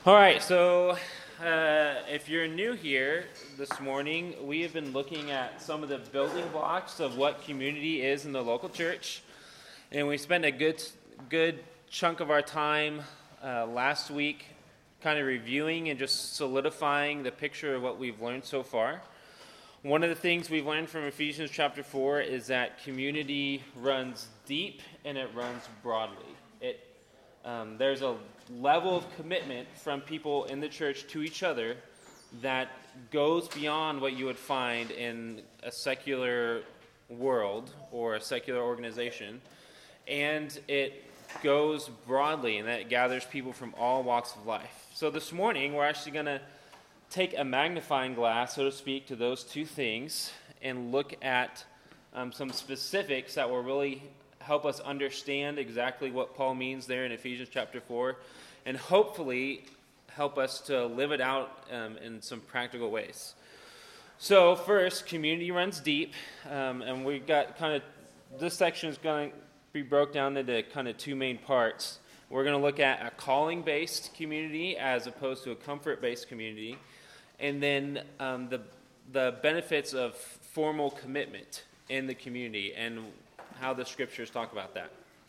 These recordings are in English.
All right, so if you're new here this morning, we have been looking at some of the building blocks of what community is in the local church, and we spent a good chunk of our time last week kind of reviewing and just solidifying the picture of what we've learned so far. One of the things we've learned from Ephesians chapter 4 is that community runs deep and it runs broadly. There's a level of commitment from people in the church to each other that goes beyond what you would find in a secular world or a secular organization, and it goes broadly, and that gathers people from all walks of life. So this morning, we're actually going to take a magnifying glass, so to speak, to those two things and look at some specifics that will really help us understand exactly what Paul means there in Ephesians chapter 4, and hopefully help us to live it out in some practical ways. So first, community runs deep, and we got this section is going to be broke down into kind of two main parts. We're going to look at a calling-based community as opposed to a comfort-based community, and then the benefits of formal commitment in the community and how the scriptures talk about that.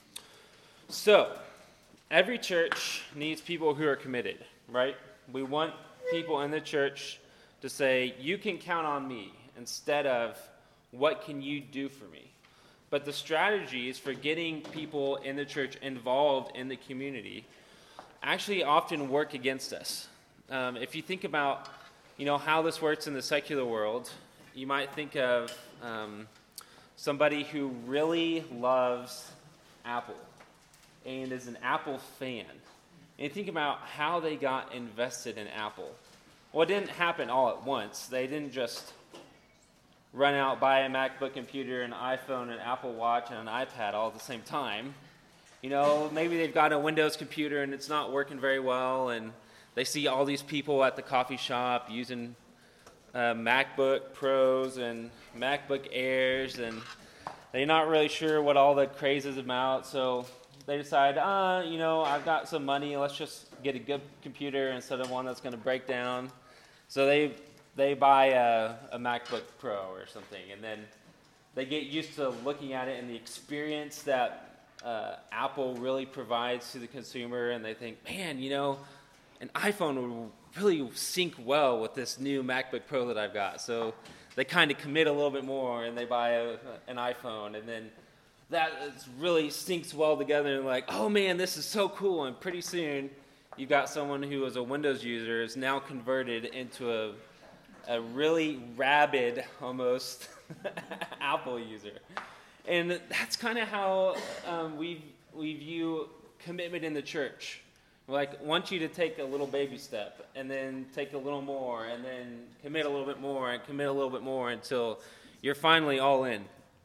So, every church needs people who are committed, right? We want people in the church to say, you can count on me, instead of, what can you do for me? But the strategies for getting people in the church involved in the community actually often work against us. If you think about, how this works in the secular world, you might think of somebody who really loves Apple and is an Apple fan. And think about how they got invested in Apple. Well, it didn't happen all at once. They didn't just run out, buy a MacBook computer, an iPhone, an Apple Watch, and an iPad all at the same time. Maybe they've got a Windows computer and it's not working very well, and they see all these people at the coffee shop using MacBook Pros and MacBook Airs, and they're not really sure what all the craze is about, so they decide, I've got some money, let's just get a good computer instead of one that's going to break down. So they buy a MacBook Pro or something, and then they get used to looking at it and the experience that Apple really provides to the consumer, and they think, man, an iPhone would really sync well with this new MacBook Pro that I've got. So they kind of commit a little bit more, and they buy an iPhone, and then that really syncs well together, and like, oh man, this is so cool. And pretty soon, you've got someone who was a Windows user is now converted into a really rabid, almost, Apple user. And that's kind of how we view commitment in the church. Want you to take a little baby step, and then take a little more, and then commit a little bit more, and commit a little bit more until you're finally all in.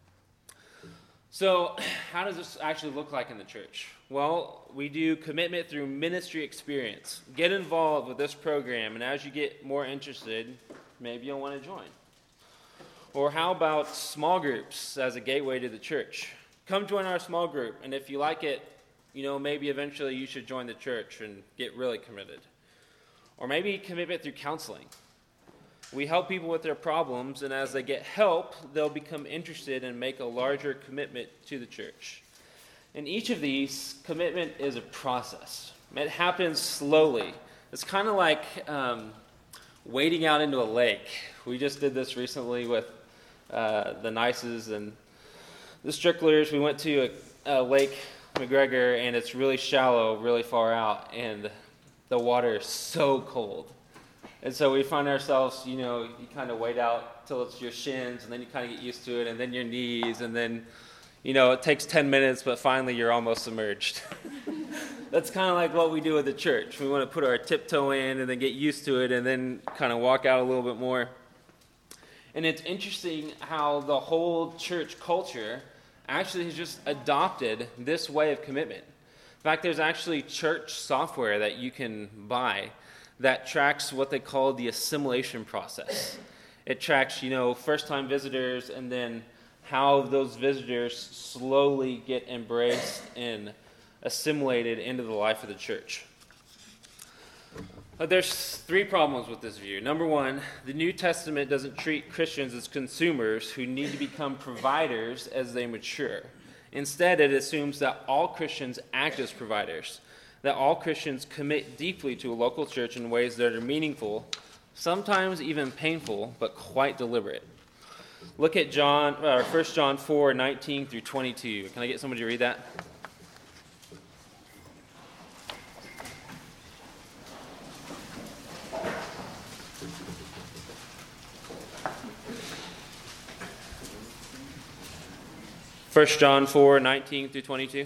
So, how does this actually look like in the church? Well, we do commitment through ministry experience. Get involved with this program, and as you get more interested, maybe you'll want to join. Or how about small groups as a gateway to the church? Come join our small group, and if you like it, maybe eventually you should join the church and get really committed. Or maybe commitment through counseling. We help people with their problems, and as they get help, they'll become interested and make a larger commitment to the church. In each of these, commitment is a process. It happens slowly. It's kind of like wading out into a lake. We just did this recently with the Nices and the Stricklers. We went to a lake, McGregor, and it's really shallow, really far out, and the water is so cold. And so we find ourselves, you kind of wade out till it's your shins, and then you kind of get used to it, and then your knees, and then, it takes 10 minutes, but finally you're almost submerged. That's kind of like what we do with the church. We want to put our tiptoe in and then get used to it and then kind of walk out a little bit more. And it's interesting how the whole church culture actually has just adopted this way of commitment. In fact, there's actually church software that you can buy that tracks what they call the assimilation process. It tracks, first-time visitors, and then how those visitors slowly get embraced and assimilated into the life of the church. There's three problems with this view. Number one, the New Testament doesn't treat Christians as consumers who need to become providers as they mature. Instead, it assumes that all Christians act as providers, that all Christians commit deeply to a local church in ways that are meaningful, sometimes even painful, but quite deliberate. Look at 1 John 4, 19 through 22. Can I get somebody to read that? First John 4, 19 through 22.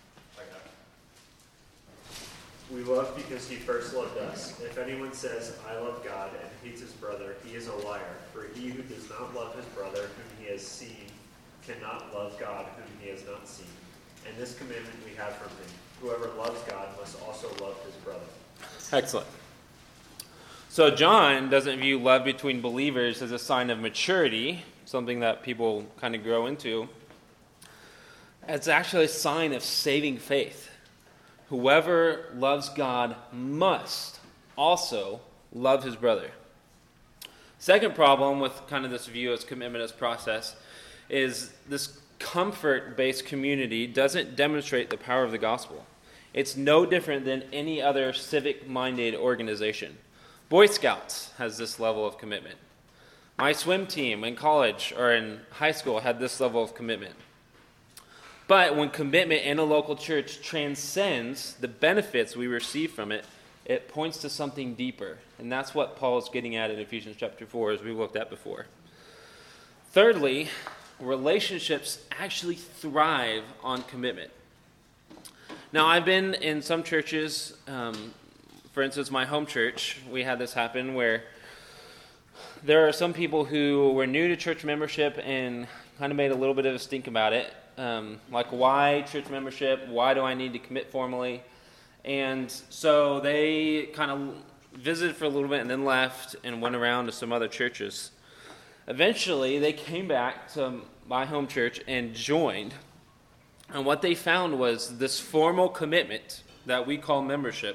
We love because he first loved us. If anyone says, I love God, and hates his brother, he is a liar. For he who does not love his brother whom he has seen cannot love God whom he has not seen. And this commandment we have from him: whoever loves God must also love his brother. Excellent. So John doesn't view love between believers as a sign of maturity, something that people kind of grow into. It's actually a sign of saving faith. Whoever loves God must also love his brother. Second problem with kind of this view as commitment as process is this comfort-based community doesn't demonstrate the power of the gospel. It's no different than any other civic-minded organization. Boy Scouts has this level of commitment. My swim team in college or in high school had this level of commitment. But when commitment in a local church transcends the benefits we receive from it, it points to something deeper. And that's what Paul is getting at in Ephesians chapter 4, as we looked at before. Thirdly, relationships actually thrive on commitment. Now, I've been in some churches, for instance, my home church, we had this happen where there are some people who were new to church membership and kind of made a little bit of a stink about it. Like, why church membership? Why do I need to commit formally? And so they kind of visited for a little bit and then left and went around to some other churches. Eventually, they came back to my home church and joined. And what they found was this formal commitment that we call membership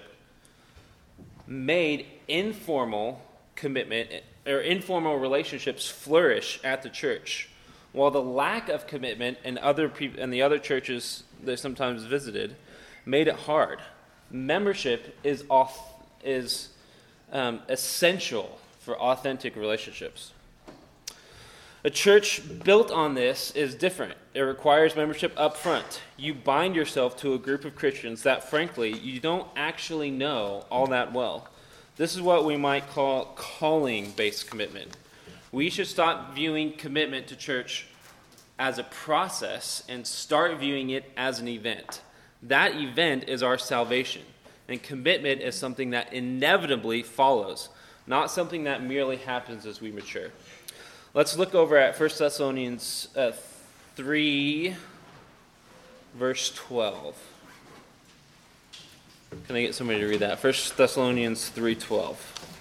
made informal commitment or informal relationships flourish at the church. While the lack of commitment in the other churches they sometimes visited made it hard. Membership is essential for authentic relationships. A church built on this is different. It requires membership up front. You bind yourself to a group of Christians that, frankly, you don't actually know all that well. This is what we might call calling-based commitment. We should stop viewing commitment to church as a process and start viewing it as an event. That event is our salvation, and commitment is something that inevitably follows, not something that merely happens as we mature. Let's look over at 1 Thessalonians 3, verse 12. Can I get somebody to read that? 1 Thessalonians 3:12.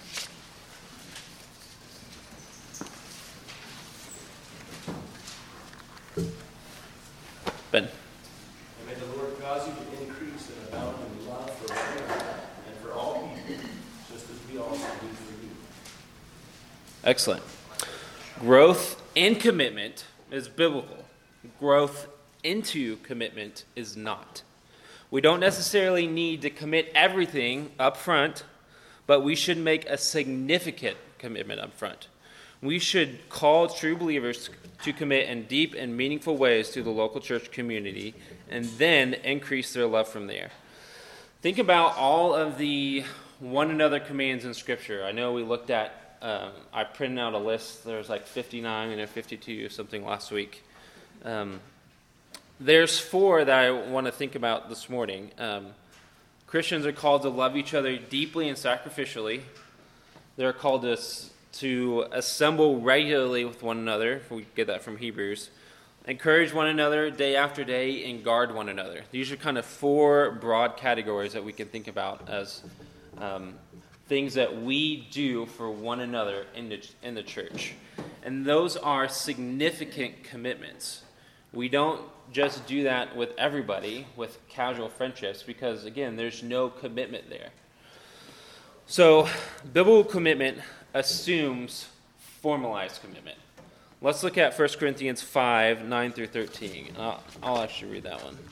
Ben. And may the Lord cause you to increase and abound in love for one another and for all people, just as we also do for you. Excellent. Growth in commitment is biblical. Growth into commitment is not. We don't necessarily need to commit everything up front, but we should make a significant commitment up front. We should call true believers to commit in deep and meaningful ways to the local church community and then increase their love from there. Think about all of the one another commands in Scripture. I know we looked at, I printed out a list. There was like 59 and 52 or something last week. There's 4 that I want to think about this morning. Christians are called to love each other deeply and sacrificially. They're called to assemble regularly with one another. We get that from Hebrews. Encourage one another day after day and guard one another. These are kind of 4 broad categories that we can think about as things that we do for one another in the church. And those are significant commitments. We don't just do that with everybody, with casual friendships, because, again, there's no commitment there. So, biblical commitment assumes formalized commitment. Let's look at 1 Corinthians 5, 9 through 13. I'll actually read that one.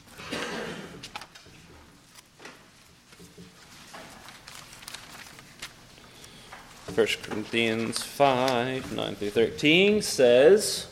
1 Corinthians 5, 9 through 13 says,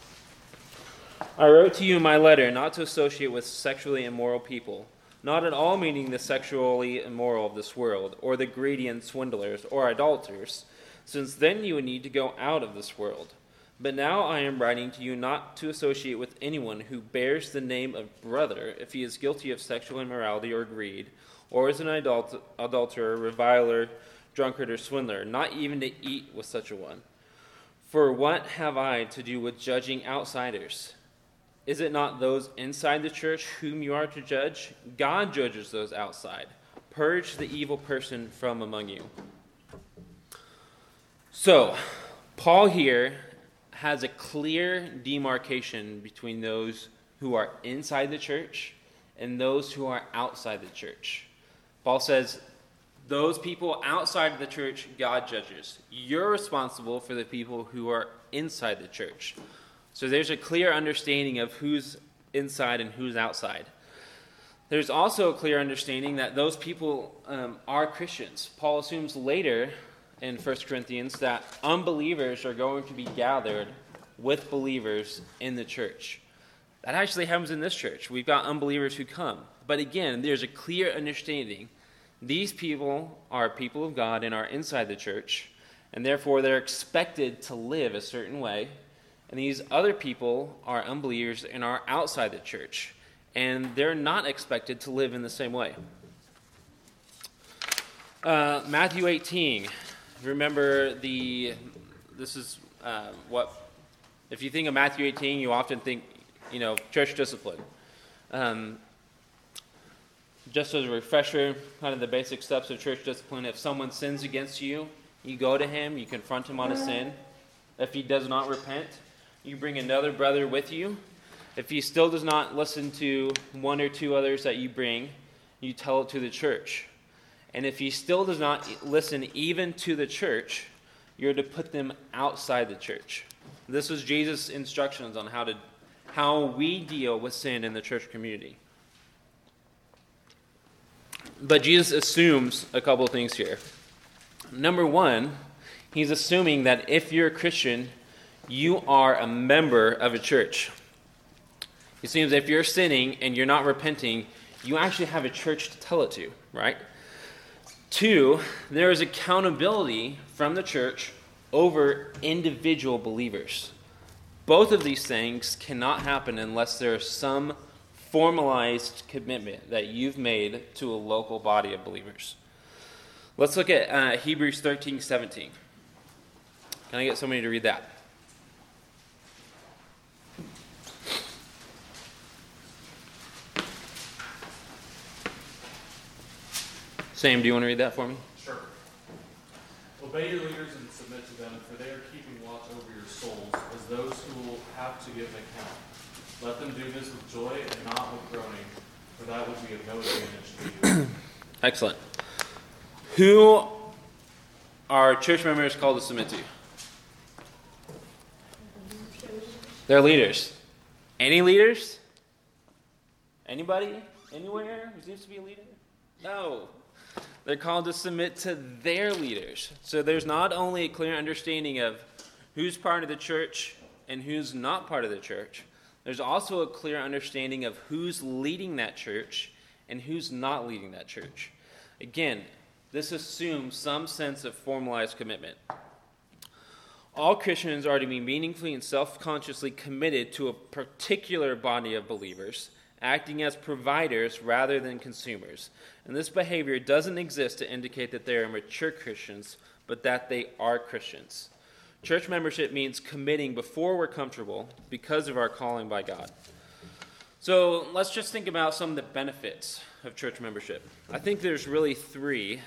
I wrote to you in my letter not to associate with sexually immoral people, not at all meaning the sexually immoral of this world, or the greedy and swindlers, or idolaters, since then you would need to go out of this world. But now I am writing to you not to associate with anyone who bears the name of brother if he is guilty of sexual immorality or greed, or is an adulterer, reviler, drunkard, or swindler, not even to eat with such a one. For what have I to do with judging outsiders? Is it not those inside the church whom you are to judge? God judges those outside. Purge the evil person from among you. So, Paul here has a clear demarcation between those who are inside the church and those who are outside the church. Paul says, those people outside of the church, God judges. You're responsible for the people who are inside the church. So there's a clear understanding of who's inside and who's outside. There's also a clear understanding that those people are Christians. Paul assumes later in 1 Corinthians that unbelievers are going to be gathered with believers in the church. That actually happens in this church. We've got unbelievers who come. But again, there's a clear understanding. These people are people of God and are inside the church, and therefore they're expected to live a certain way. And these other people are unbelievers and are outside the church, and they're not expected to live in the same way. Matthew 18. Remember this is what, if you think of Matthew 18, you often think, church discipline. Just as a refresher, kind of the basic steps of church discipline. If someone sins against you, you go to him, you confront him on a sin. If he does not repent, you bring another brother with you. If he still does not listen to one or two others that you bring, you tell it to the church. And if he still does not listen even to the church, you're to put them outside the church. This was Jesus' instructions on how we deal with sin in the church community. But Jesus assumes a couple of things here. Number one, he's assuming that if you're a Christian, you are a member of a church. He assumes if you're sinning and you're not repenting, you actually have a church to tell it to, right? Two, there is accountability from the church over individual believers. Both of these things cannot happen unless there is some formalized commitment that you've made to a local body of believers. Let's look at Hebrews 13:17. Can I get somebody to read that? Sam, do you want to read that for me? Sure. Obey your leaders and submit to them, for they are keeping watch over your souls, as those who will have to give an account. Let them do this with joy and not with groaning, for that would be of no advantage to you. Excellent. Who are church members called to submit to? They're leaders. Any leaders? Anybody? Anywhere who seems to be a leader? No. They're called to submit to their leaders. So there's not only a clear understanding of who's part of the church and who's not part of the church, there's also a clear understanding of who's leading that church and who's not leading that church. Again, this assumes some sense of formalized commitment. All Christians are to be meaningfully and self-consciously committed to a particular body of believers, acting as providers rather than consumers. And this behavior doesn't exist to indicate that they are mature Christians, but that they are Christians. Church membership means committing before we're comfortable because of our calling by God. So let's just think about some of the benefits of church membership. I think there's really three.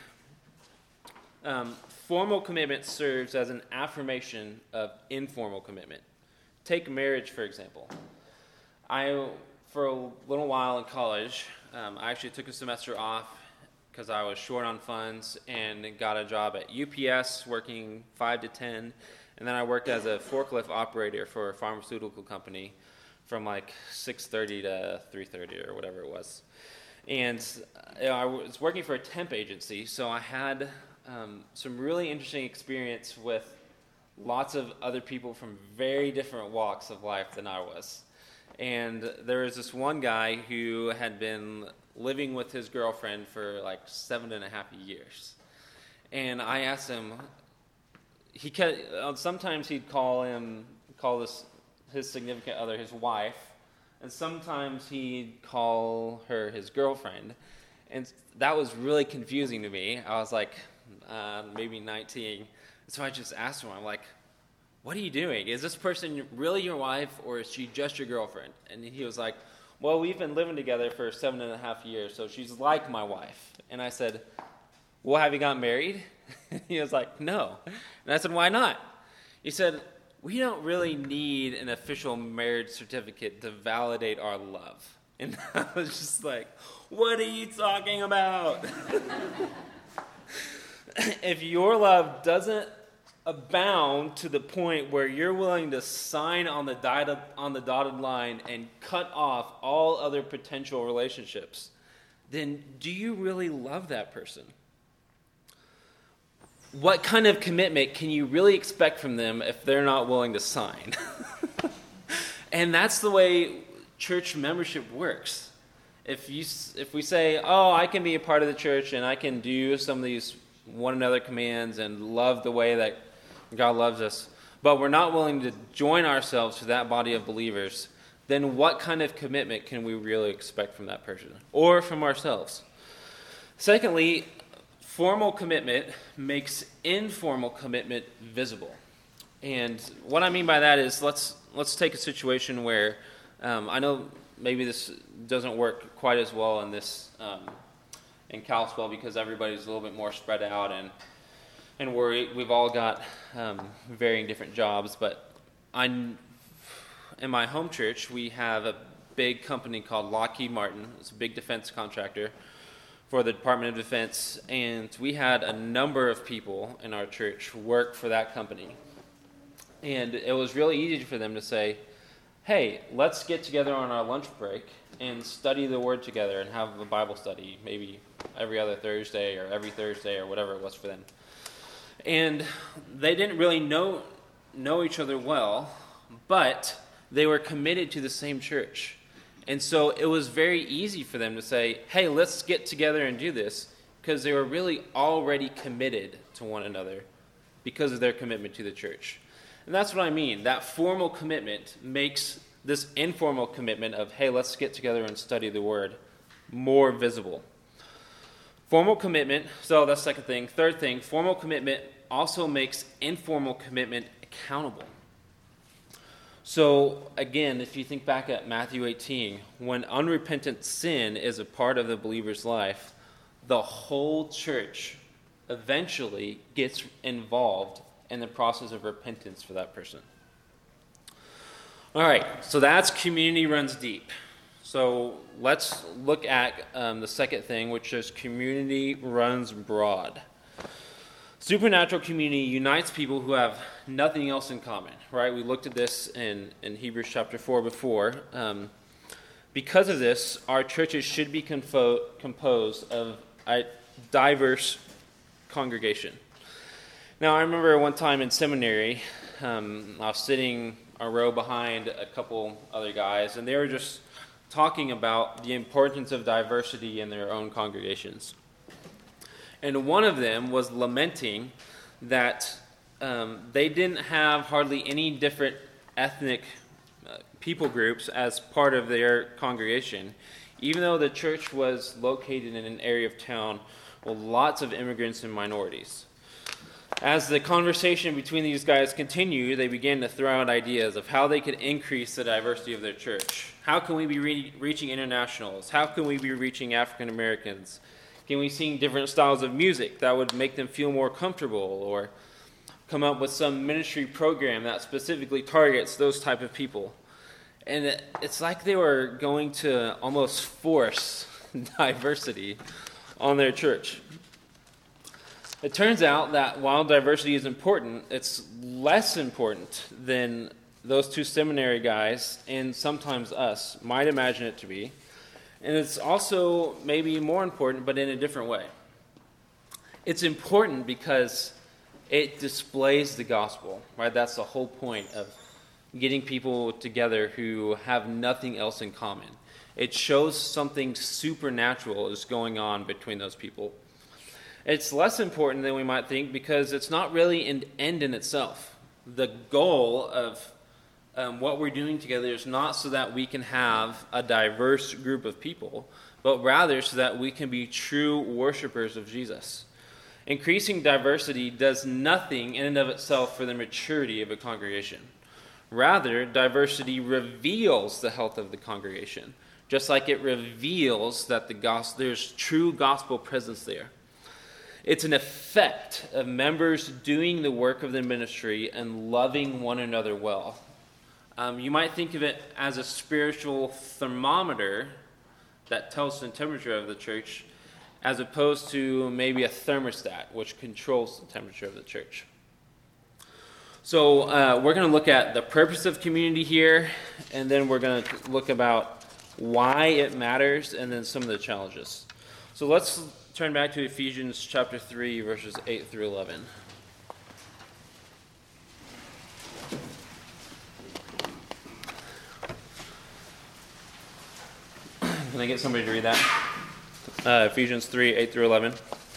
Formal commitment serves as an affirmation of informal commitment. Take marriage, for example. For a little while in college, I actually took a semester off because I was short on funds and got a job at UPS working 5 to 10. And then I worked as a forklift operator for a pharmaceutical company from like 6:30 to 3:30 or whatever it was. And I was working for a temp agency, so I had some really interesting experience with lots of other people from very different walks of life than I was. And there was this one guy who had been living with his girlfriend for like 7.5 years. And I asked him, sometimes he'd call his significant other his wife, and sometimes he'd call her his girlfriend. And that was really confusing to me. I was like, maybe 19. So I just asked him, I'm like, what are you doing? Is this person really your wife, or is she just your girlfriend? And he was like, well, we've been living together for 7.5 years, so she's like my wife. And I said, well, have you gotten married? He was like, no. And I said, why not? He said, we don't really need an official marriage certificate to validate our love. And I was just like, what are you talking about? If your love doesn't abound to the point where you're willing to sign on the dotted line and cut off all other potential relationships, then do you really love that person? What kind of commitment can you really expect from them if they're not willing to sign? And that's the way church membership works. If we say, oh, I can be a part of the church and I can do some of these one another commands and love the way that God loves us, but we're not willing to join ourselves to that body of believers, then what kind of commitment can we really expect from that person or from ourselves? Secondly, formal commitment makes informal commitment visible. And what I mean by that is let's take a situation where I know maybe this doesn't work quite as well in Kalispell because everybody's a little bit more spread out and we've all got varying different jobs. But in my home church, we have a big company called Lockheed Martin. It's a big defense contractor for the Department of Defense, and we had a number of people in our church work for that company. And it was really easy for them to say, hey, let's get together on our lunch break and study the Word together and have a Bible study, maybe every other Thursday or every Thursday or whatever it was for them. And they didn't really know each other well, but they were committed to the same church. And so it was very easy for them to say, hey, let's get together and do this, because they were really already committed to one another because of their commitment to the church. And that's what I mean. That formal commitment makes this informal commitment of, hey, let's get together and study the Word more visible. Formal commitment, so that's the second thing. Third thing, formal commitment also makes informal commitment accountable. So, again, if you think back at Matthew 18, when unrepentant sin is a part of the believer's life, the whole church eventually gets involved in the process of repentance for that person. All right, so that's community runs deep. So let's look at the second thing, which is community runs broad. Supernatural community unites people who have nothing else in common, right? We looked at this in Hebrews chapter 4 before. Because of this, our churches should be composed of a diverse congregation. Now, I remember one time in seminary, I was sitting a row behind a couple other guys, and they were just talking about the importance of diversity in their own congregations. And one of them was lamenting that they didn't have hardly any different ethnic people groups as part of their congregation, even though the church was located in an area of town with lots of immigrants and minorities. As the conversation between these guys continued, they began to throw out ideas of how they could increase the diversity of their church. How can we be reaching internationals? How can we be reaching African Americans? Can we sing different styles of music that would make them feel more comfortable, or come up with some ministry program that specifically targets those type of people? And it's like they were going to almost force diversity on their church. It turns out that while diversity is important, it's less important than those two seminary guys, and sometimes us, might imagine it to be. And it's also maybe more important, but in a different way. It's important because it displays the gospel, right? That's the whole point of getting people together who have nothing else in common. It shows something supernatural is going on between those people. It's less important than we might think because it's not really an end in itself. The goal of what we're doing together is not so that we can have a diverse group of people, but rather so that we can be true worshipers of Jesus. Increasing diversity does nothing in and of itself for the maturity of a congregation. Rather, diversity reveals the health of the congregation, just like it reveals that there's true gospel presence there. It's an effect of members doing the work of the ministry and loving one another well. You might think of it as a spiritual thermometer that tells the temperature of the church, as opposed to maybe a thermostat, which controls the temperature of the church. So we're going to look at the purpose of community here, and then we're going to look about why it matters, and then some of the challenges. So let's turn back to Ephesians chapter 3, verses 8 through 11. Can I get somebody to read that? Ephesians 3, 8 through 11.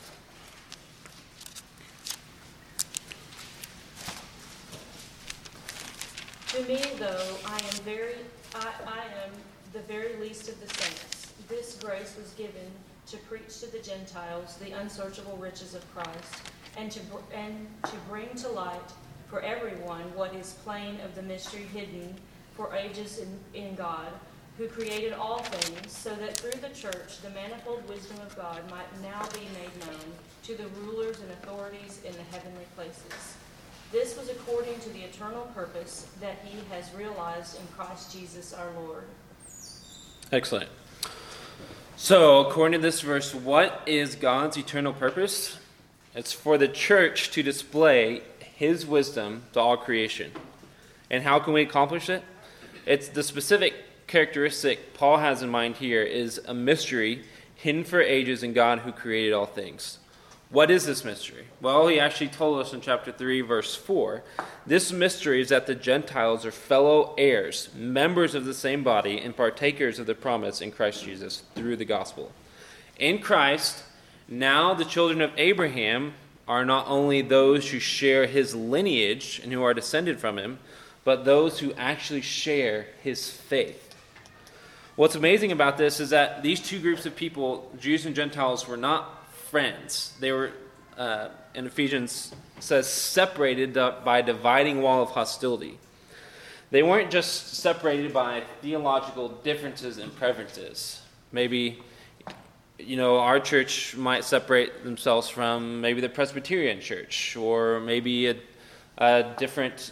To me, though, I am the very least of the saints. This grace was given to preach to the Gentiles the unsearchable riches of Christ, and to bring to light for everyone what is plain of the mystery hidden for ages in God, who created all things, so that through the church the manifold wisdom of God might now be made known to the rulers and authorities in the heavenly places. This was according to the eternal purpose that he has realized in Christ Jesus our Lord. Excellent. So, according to this verse, what is God's eternal purpose? It's for the church to display his wisdom to all creation. And how can we accomplish it? It's the specific characteristic Paul has in mind here is a mystery hidden for ages in God who created all things. What is this mystery? Well, he actually told us in chapter 3, verse 4. This mystery is that the Gentiles are fellow heirs, members of the same body, and partakers of the promise in Christ Jesus through the gospel. In Christ, now the children of Abraham are not only those who share his lineage and who are descended from him, but those who actually share his faith. What's amazing about this is that these two groups of people, Jews and Gentiles, were not friends. They were, in Ephesians, says, separated by a dividing wall of hostility. They weren't just separated by theological differences and preferences. Maybe, our church might separate themselves from maybe the Presbyterian church, or maybe a different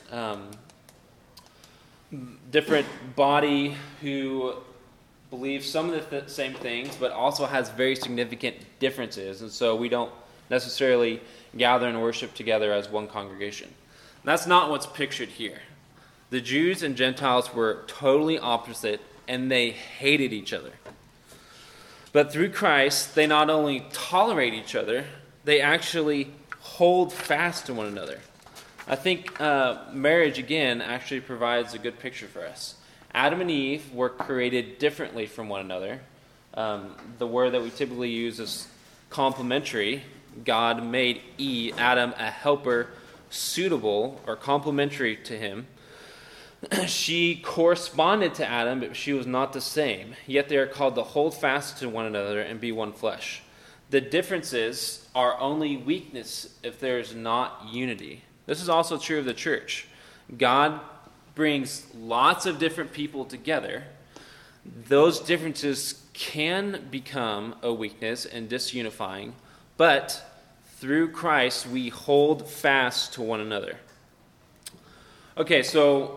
body who believes some of the same things, but also has very significant differences. And so we don't necessarily gather and worship together as one congregation. That's not what's pictured here. The Jews and Gentiles were totally opposite, and they hated each other. But through Christ, they not only tolerate each other, they actually hold fast to one another. I think marriage, again, actually provides a good picture for us. Adam and Eve were created differently from one another. The word that we typically use is complementary. God made Adam a helper suitable or complementary to him. She corresponded to Adam, but she was not the same. Yet they are called to hold fast to one another and be one flesh. The differences are only weakness if there is not unity. This is also true of the church. God brings lots of different people together. Those differences can become a weakness and disunifying, but through Christ we hold fast to one another. Okay, so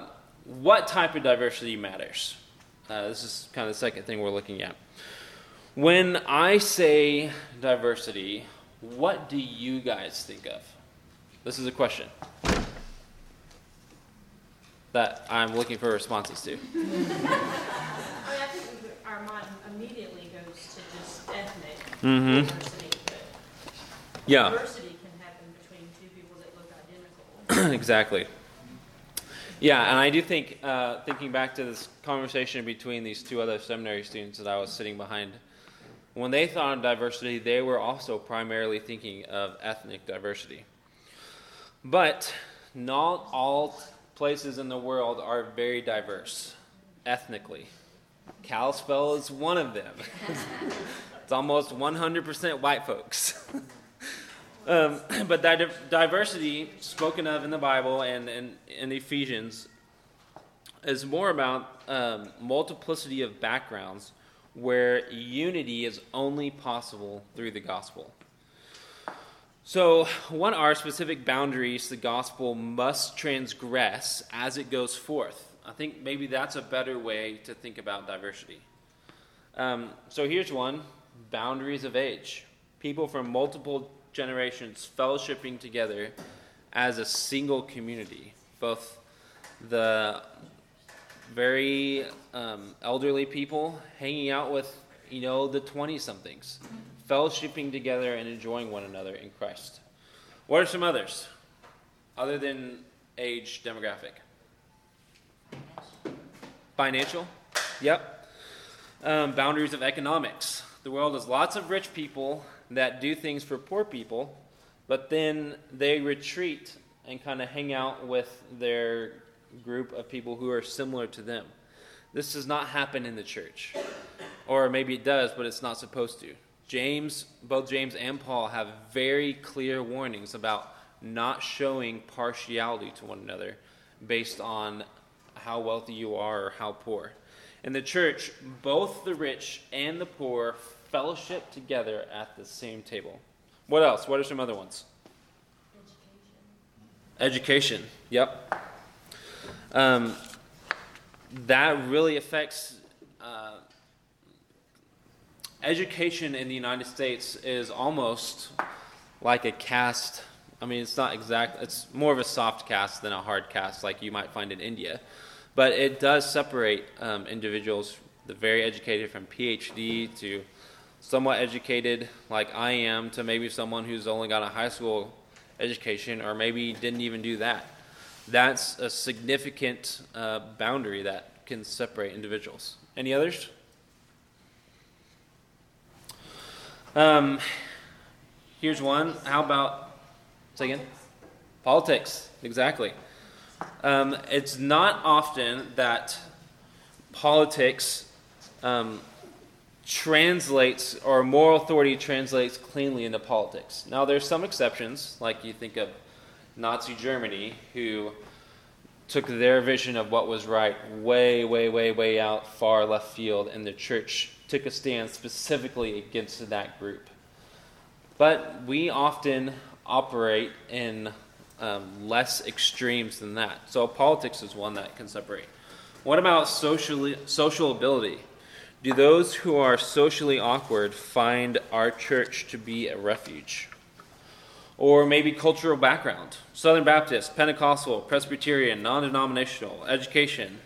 what type of diversity matters? This is kind of the second thing we're looking at. When I say diversity, what do you guys think of? This is a question that I'm looking for responses to. I mean, I think our mind immediately goes to just ethnic diversity, but Yeah, diversity can happen between two people that look identical. exactly. Yeah, and I do think, thinking back to this conversation between these two other seminary students that I was sitting behind, when they thought of diversity, they were also primarily thinking of ethnic diversity. But not all places in the world are very diverse ethnically. Kalispell is one of them. It's almost 100% white folks. But that diversity spoken of in the Bible and in Ephesians is more about multiplicity of backgrounds where unity is only possible through the gospel. So, what are specific boundaries the gospel must transgress as it goes forth? I think maybe that's a better way to think about diversity. So here's one: boundaries of age. People from multiple generations fellowshipping together as a single community. Both the very elderly people hanging out with, the 20-somethings, fellowshipping together and enjoying one another in Christ. What are some others, other than age demographic? Financial? Yep. Boundaries of economics. The world has lots of rich people that do things for poor people, but then they retreat and kind of hang out with their group of people who are similar to them. This does not happen in the church. Or maybe it does, but it's not supposed to. Both James and Paul have very clear warnings about not showing partiality to one another based on how wealthy you are or how poor. In the church, both the rich and the poor fellowship together at the same table. What else? What are some other ones? Education. Yep. That really affects education in the United States is almost like a caste. I mean, it's not exact. It's more of a soft caste than a hard caste like you might find in India. But it does separate individuals, the very educated from PhD to somewhat educated like I am to maybe someone who's only got a high school education or maybe didn't even do that. That's a significant boundary that can separate individuals. Any others? Here's one. How about, say again? Politics. Exactly. It's not often that politics translates, or moral authority translates cleanly into politics. Now, there's some exceptions, like you think of Nazi Germany, who took their vision of what was right way out far left field, and the church took a stand specifically against that group. But we often operate in less extremes than that. So politics is one that can separate. What about social ability? Do those who are socially awkward find our church to be a refuge? Or maybe cultural background. Southern Baptist, Pentecostal, Presbyterian, non-denominational, education.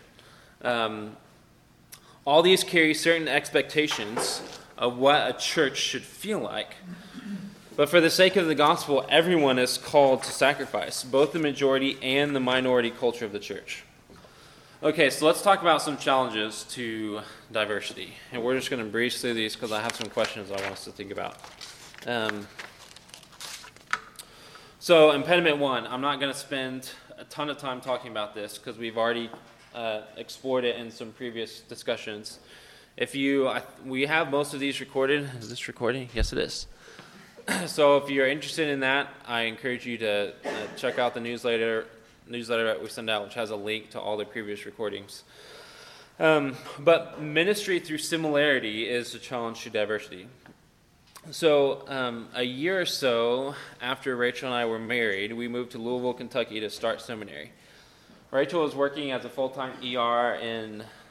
All these carry certain expectations of what a church should feel like. But for the sake of the gospel, everyone is called to sacrifice, both the majority and the minority culture of the church. Okay, so let's talk about some challenges to diversity. And we're just going to breeze through these because I have some questions I want us to think about. So impediment 1, I'm not going to spend a ton of time talking about this because we've already explored it in some previous discussions. We have most of these recorded. Is this recording? Yes, it is. So if you're interested in that, I encourage you to check out the newsletter that we send out, which has a link to all the previous recordings. But ministry through similarity is a challenge to diversity. So a year or so after Rachel and I were married, we moved to Louisville, Kentucky to start seminary. Rachel was working as a full-time ER in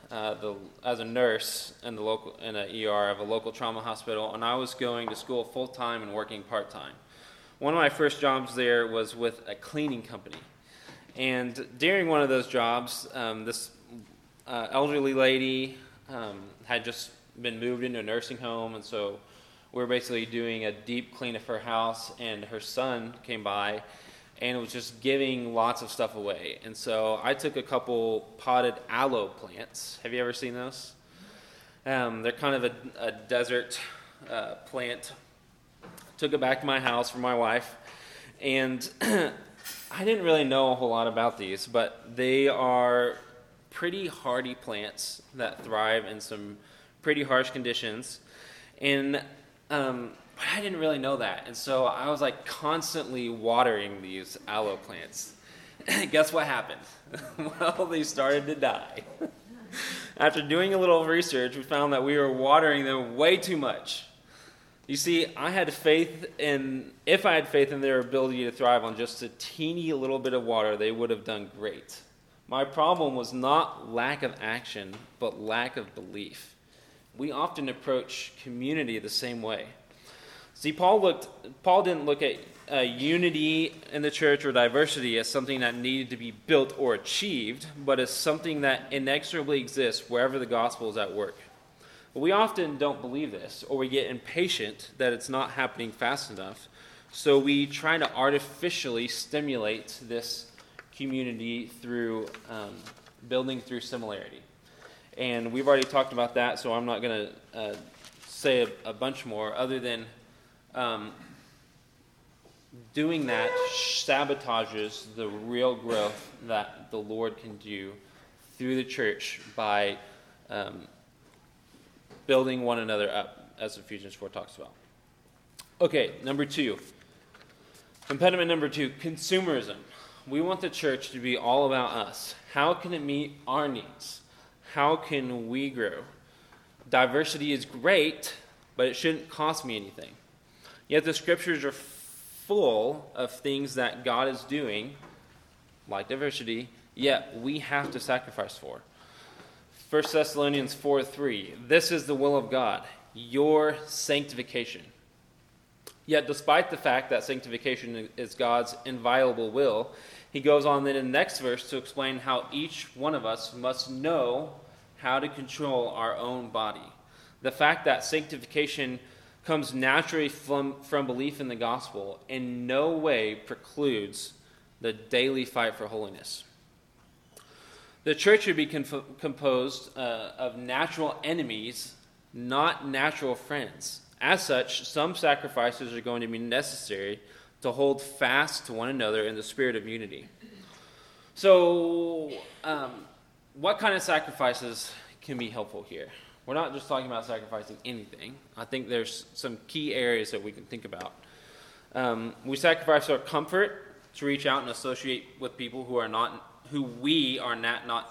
as a nurse in an ER of a local trauma hospital, and I was going to school full time and working part time. One of my first jobs there was with a cleaning company, and during one of those jobs, this elderly lady had just been moved into a nursing home, and so we were basically doing a deep clean of her house, and her son came by and was just giving lots of stuff away. And so I took a couple potted aloe plants. Have you ever seen those? They're kind of a desert plant. Took it back to my house for my wife, and I didn't really know a whole lot about these, but they are pretty hardy plants that thrive in some pretty harsh conditions. And but I didn't really know that, and so I was like constantly watering these aloe plants. Guess what happened? Well, they started to die. After doing a little research, we found that we were watering them way too much. You see, I had faith in, if I had faith in their ability to thrive on just a teeny little bit of water, they would have done great. My problem was not lack of action, but lack of belief. We often approach community the same way. See, Paul didn't look at unity in the church or diversity as something that needed to be built or achieved, but as something that inexorably exists wherever the gospel is at work. But we often don't believe this, or we get impatient that it's not happening fast enough, so we try to artificially stimulate this community through building through similarity. And we've already talked about that, so I'm not going to say a bunch more, other than doing that sabotages the real growth that the Lord can do through the church by building one another up, as Ephesians 4 talks about. Okay, number 2. Impediment number 2, consumerism. We want the church to be all about us. How can it meet our needs? How can we grow? Diversity is great, but it shouldn't cost me anything. Yet the scriptures are full of things that God is doing, like diversity, yet we have to sacrifice for. 1 Thessalonians 4:3, this is the will of God, your sanctification. Yet despite the fact that sanctification is God's inviolable will, he goes on then in the next verse to explain how each one of us must know how to control our own body. The fact that sanctification comes naturally from belief in the gospel in no way precludes the daily fight for holiness. The church should be composed of natural enemies, not natural friends. As such, some sacrifices are going to be necessary to hold fast to one another in the spirit of unity. So, what kind of sacrifices can be helpful here? We're not just talking about sacrificing anything. I think there's some key areas that we can think about. We sacrifice our comfort to reach out and associate with people who we are not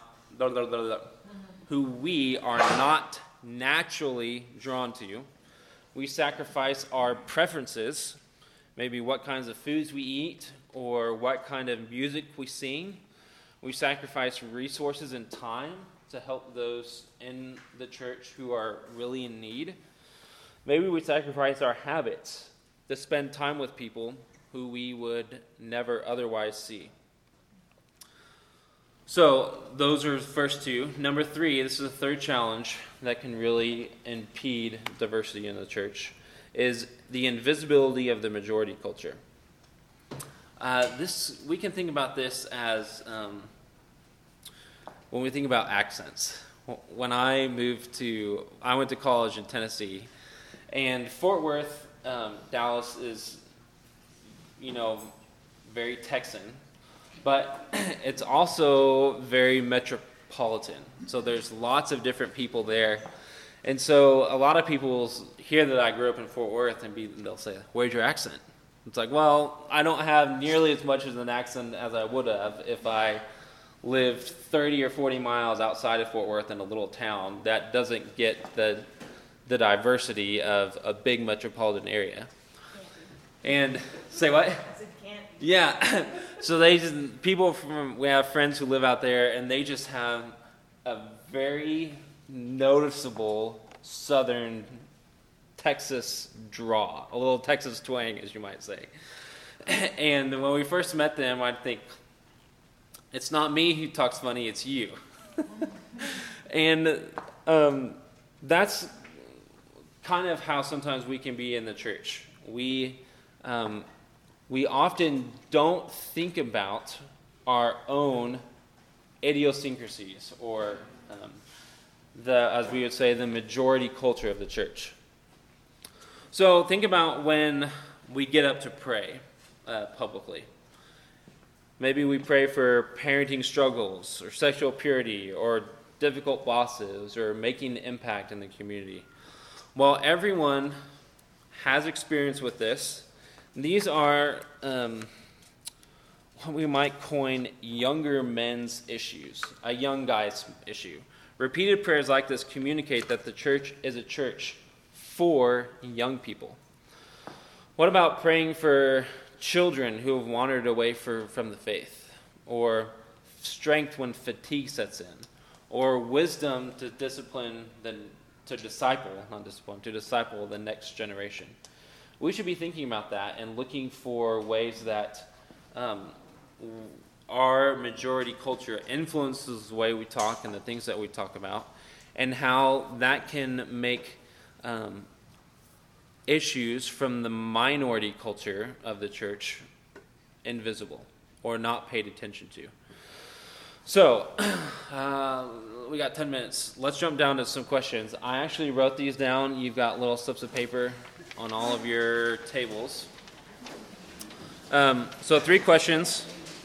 naturally drawn to. We sacrifice our preferences, maybe what kinds of foods we eat or what kind of music we sing. We sacrifice resources and time to help those in the church who are really in need. Maybe we sacrifice our habits to spend time with people who we would never otherwise see. So those are the first 2. Number 3, this is the third challenge that can really impede diversity in the church, is the invisibility of the majority culture. We can think about this as when we think about accents. When I went to college in Tennessee, and Fort Worth, Dallas is, very Texan, but it's also very metropolitan. So there's lots of different people there. And so a lot of people will hear that I grew up in Fort Worth and they'll say, where's your accent? It's like, well, I don't have nearly as much as an accent as I would have if I lived 30 or 40 miles outside of Fort Worth in a little town that doesn't get the diversity of a big metropolitan area. And say what? Yeah. So we have friends who live out there, and they just have a very noticeable Southern Texas draw, a little Texas twang, as you might say. And when we first met them, I'd think, it's not me who talks funny, it's you. And that's kind of how sometimes we can be in the church. We often don't think about our own idiosyncrasies, or as we would say, the majority culture of the church. So think about when we get up to pray publicly. Maybe we pray for parenting struggles, or sexual purity, or difficult bosses, or making an impact in the community. While everyone has experience with this, these are what we might coin younger men's issues, a young guy's issue. Repeated prayers like this communicate that the church is a church for young people. What about praying for children who have wandered away from the faith, or strength when fatigue sets in, or wisdom to disciple the next generation? We should be thinking about that and looking for ways that our majority culture influences the way we talk and the things that we talk about, and how that can make issues from the minority culture of the church invisible or not paid attention to. So, we got 10 minutes. Let's jump down to some questions. I actually wrote these down. You've got little slips of paper on all of your tables. So 3 questions.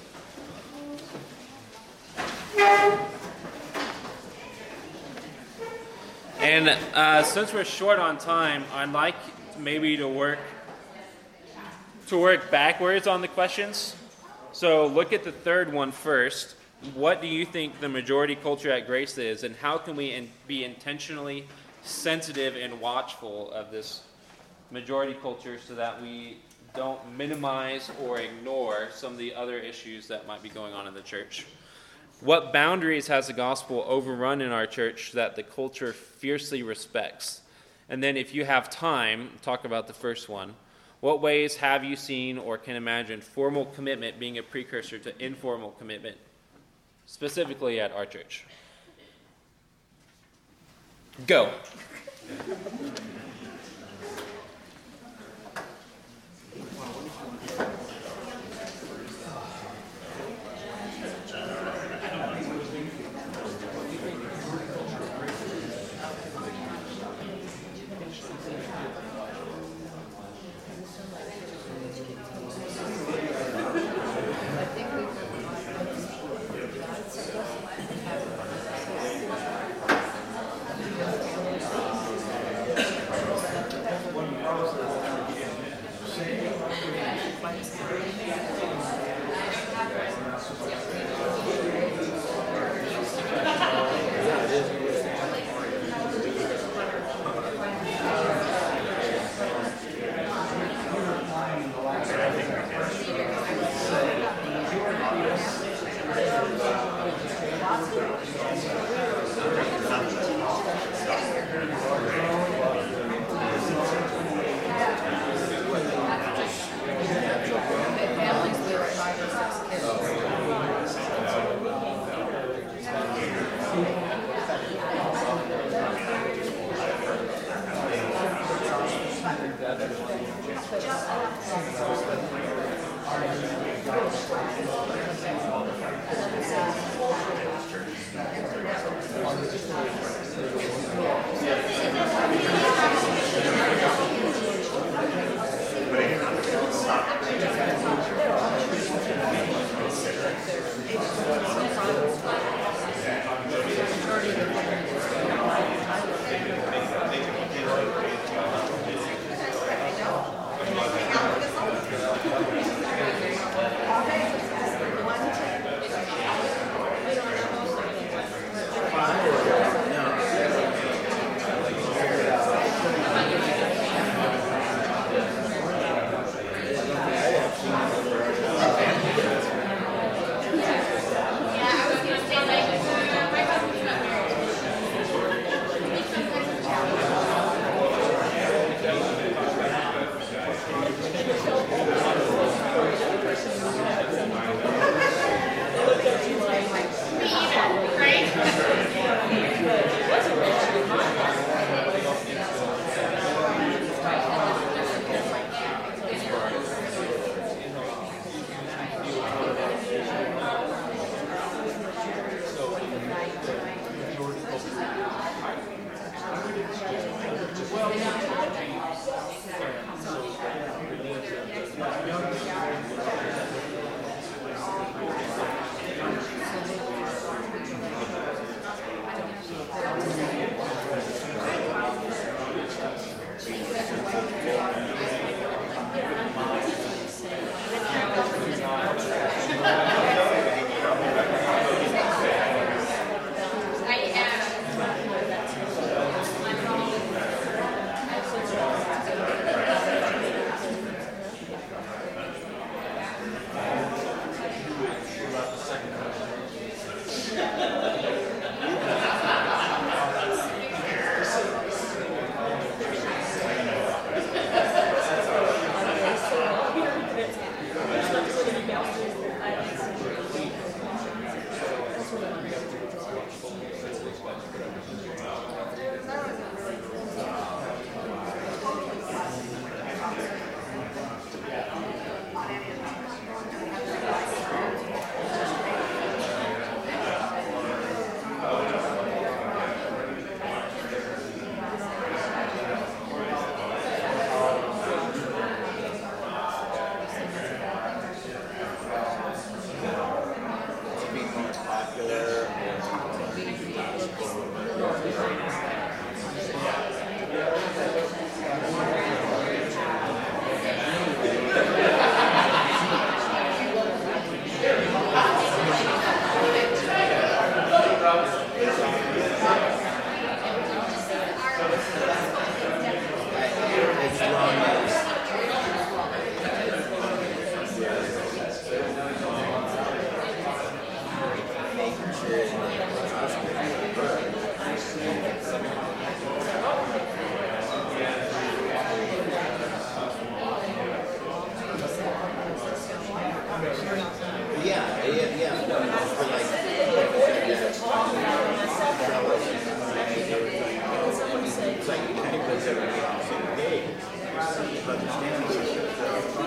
And since we're short on time, I'd like maybe to work backwards on the questions. So look at the third one first. What do you think the majority culture at Grace is, and how can we be intentionally sensitive and watchful of this majority culture so that we don't minimize or ignore some of the other issues that might be going on in the church? What boundaries has the gospel overrun in our church that the culture fiercely respects? And then if you have time, talk about the first one. What ways have you seen or can imagine formal commitment being a precursor to informal commitment, specifically at our church? Go.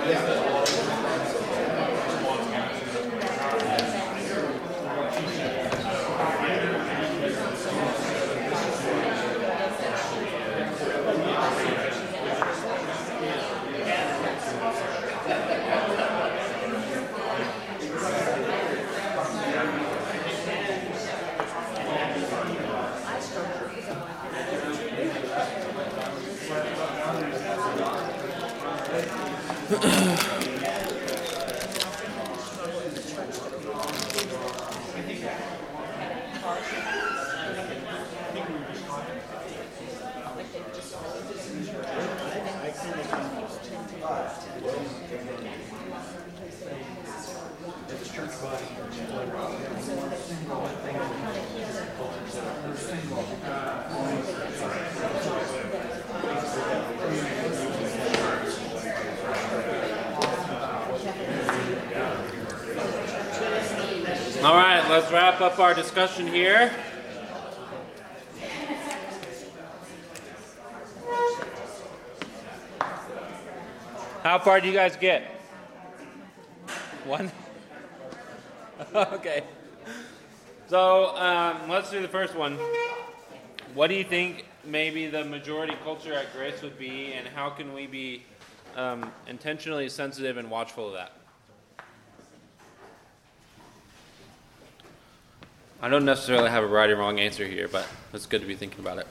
All right, let's wrap up our discussion here. How far do you guys get? One? Okay. So let's do the first one. What do you think maybe the majority culture at Grace would be, and how can we be intentionally sensitive and watchful of that? I don't necessarily have a right or wrong answer here, but it's good to be thinking about it.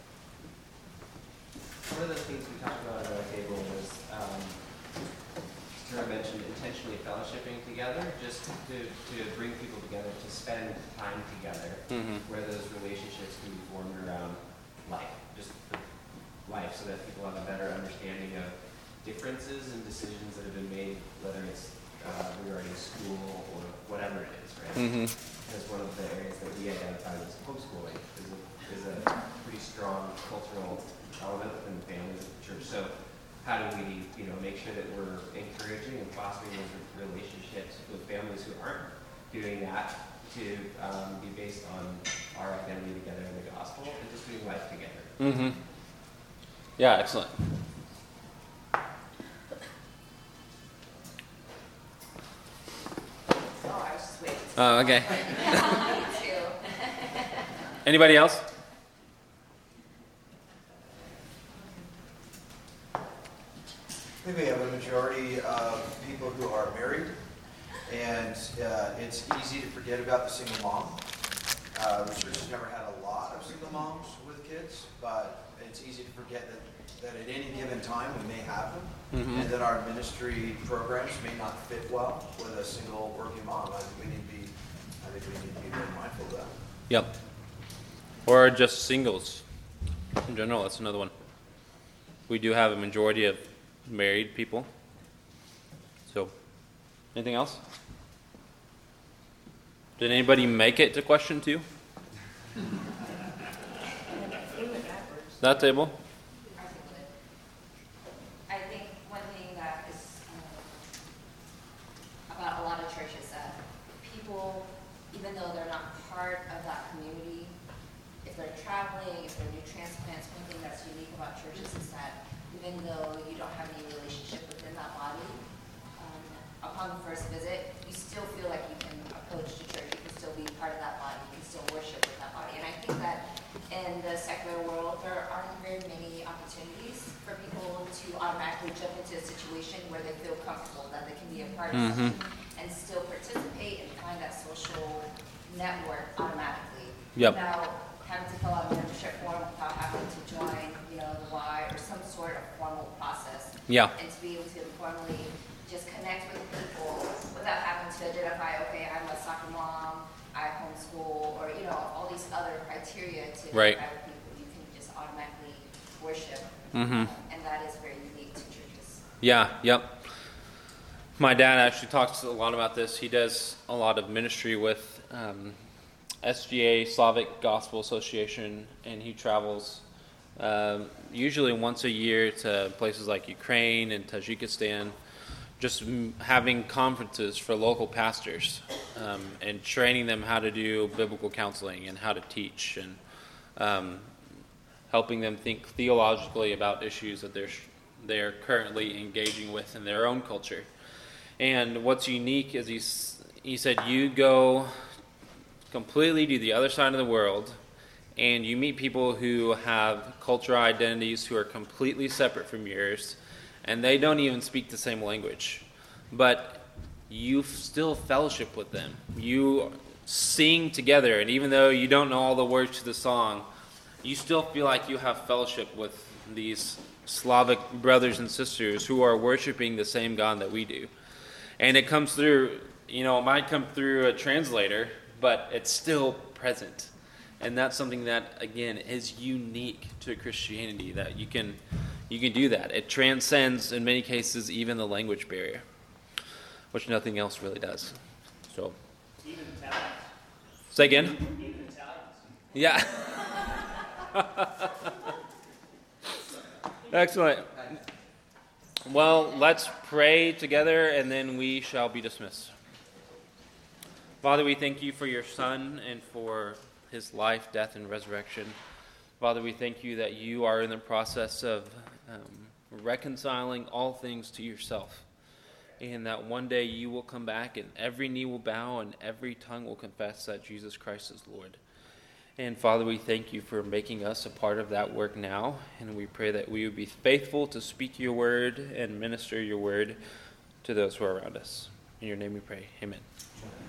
One of the things we talked about at our table was, Sarah mentioned intentionally fellowshipping together, just to bring people together, to spend time together, where those relationships can be formed around life, just life, so that people have a better understanding of differences and decisions that have been made, whether it's regarding school or whatever it is, right? Because one of the areas that we identified as homeschooling is a pretty strong cultural element within the families of the church. So how do we, make sure that we're encouraging and fostering those relationships with families who aren't doing that to be based on our identity together in the gospel and just doing life together? Yeah, excellent. Oh, I was just waiting. Oh, okay. Me too. Anybody else? I think we have a majority of people who are married, and it's easy to forget about the single mom. The church has never had a lot of single moms with kids, but it's easy to forget that at any given time we may have them, and that our ministry programs may not fit well with a single working mom. I think we need to be very mindful of that. Yep. Or just singles in general. That's another one. We do have a majority of married people. So, anything else? Did anybody make it to question 2? That table? I think one thing that is about a lot of churches that people, even though they're not part of that community, if they're traveling, if they're new transplants, one thing that's unique about churches is that even though you don't have any relationship within that body, upon the first visit, you still feel like you can approach the church, you can still be part of that body, you can still worship with that body. And I think that in the secular world, there aren't very many opportunities for people to automatically jump into a situation where they feel comfortable that they can be a part of something and still participate and find that social network automatically. Yep. Without having to fill out a membership form, without having to join, the Y or some sort of formal process. Yeah. And to be able to informally just connect with people without having to identify, okay, I'm a soccer mom, I homeschool, or, all these other criteria to Right. identify with people. You can just automatically worship. Mm-hmm. And that is very unique to churches. Yeah, yep. My dad actually talks a lot about this. He does a lot of ministry with SGA, Slavic Gospel Association, and he travels usually once a year to places like Ukraine and Tajikistan, just having conferences for local pastors and training them how to do biblical counseling and how to teach, and helping them think theologically about issues that they're currently engaging with in their own culture. And what's unique is he said, you go completely to the other side of the world, and you meet people who have cultural identities who are completely separate from yours, and they don't even speak the same language. But you still fellowship with them. You sing together, and even though you don't know all the words to the song, you still feel like you have fellowship with these Slavic brothers and sisters who are worshiping the same God that we do. And it comes through, it might come through a translator, but it's still present. And that's something that, again, is unique to Christianity, that you can do that. It transcends, in many cases, even the language barrier, which nothing else really does. So, even Italians. Say again? Even Italians. Yeah. Excellent. Well, let's pray together, and then we shall be dismissed. Father, we thank you for your Son and for his life, death, and resurrection. Father, we thank you that you are in the process of reconciling all things to yourself, and that one day you will come back and every knee will bow and every tongue will confess that Jesus Christ is Lord. And Father, we thank you for making us a part of that work now, and we pray that we would be faithful to speak your word and minister your word to those who are around us. In your name we pray. Amen.